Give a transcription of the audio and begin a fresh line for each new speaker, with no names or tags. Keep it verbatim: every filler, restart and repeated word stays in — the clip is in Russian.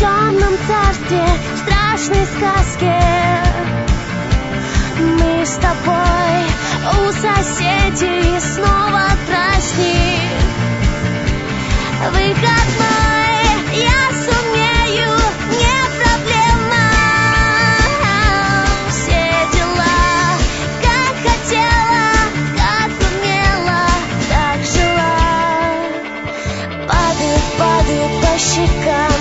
темном царстве, в страшной сказке. Мы с тобой у соседей снова праздник выходной. Я сумею, не проблема. Все дела, как хотела, как умела, так жила. Падают, падают по щекам